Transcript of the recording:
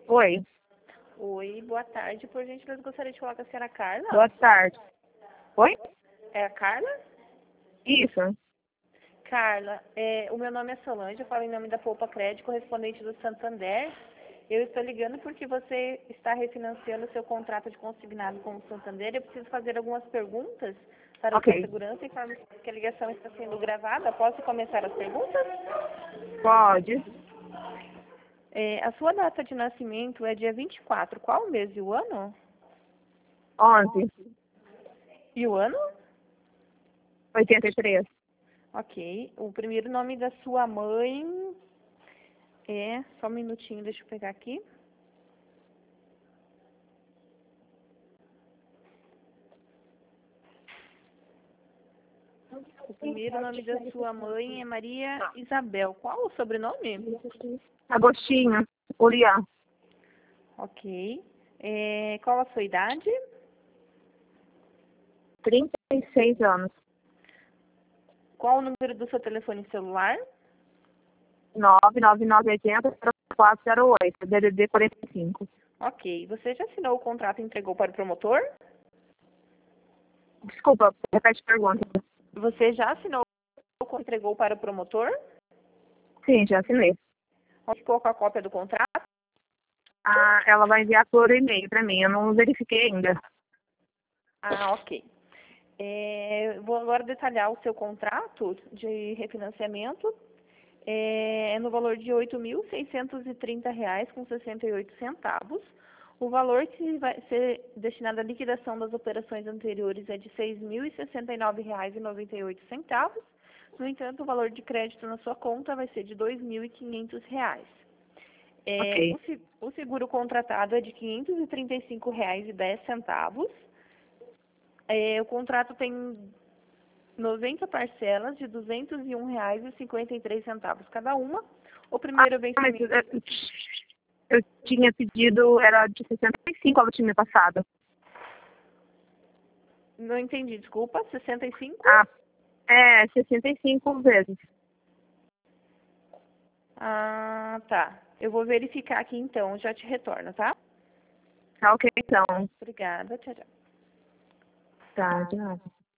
Oi, Oi, boa tarde. Por gentileza, gostaria de falar com a senhora Carla. boa tarde. Oi? É a Carla? Isso. Carla, o meu nome é Solange, eu falo em nome da Poupa Crédito, correspondente do Santander. Eu estou ligando porque você está refinanciando o seu contrato de consignado com o Santander. Eu preciso fazer algumas perguntas para a sua Ok. segurança e informo que a ligação está sendo gravada. Posso começar as perguntas? Pode. A sua data de nascimento é dia 24. Qual o mês e o ano? 11, E o ano? 83. Ok. O primeiro nome da sua mãe é... Só um minutinho, deixa eu pegar aqui. O primeiro nome da sua mãe é Maria Isabel. Qual o sobrenome? Agostinho, Urian, Ok. Qual a sua idade? 36 anos. Qual o número do seu telefone celular? 99980-408, DDD 45. Ok. Você já assinou o contrato e entregou para o promotor? Desculpa, repete a pergunta. Você já assinou e entregou para o promotor? Sim, já assinei. Ficou com a cópia do contrato? Ah, ela vai enviar por e-mail para mim, eu não verifiquei ainda. Ah, ok. Vou agora detalhar o seu contrato de refinanciamento. É no valor de R$ 8.630,68. O valor que vai ser destinado à liquidação das operações anteriores é de R$ 6.069,98. No entanto, o valor de crédito na sua conta vai ser de R$ 2.500. Ok. O seguro contratado é de R$ 535,10. O contrato tem 90 parcelas de R$ 201,53 cada uma. O primeiro Mas vencimento... eu tinha pedido, era de 65 ao time passado. Não entendi, desculpa. 65? Ah, 65 vezes. Ah, tá. Eu vou verificar aqui então, já te retorno, tá? Tá ok, então. Obrigada, tchau, tchau. Tá, de nada.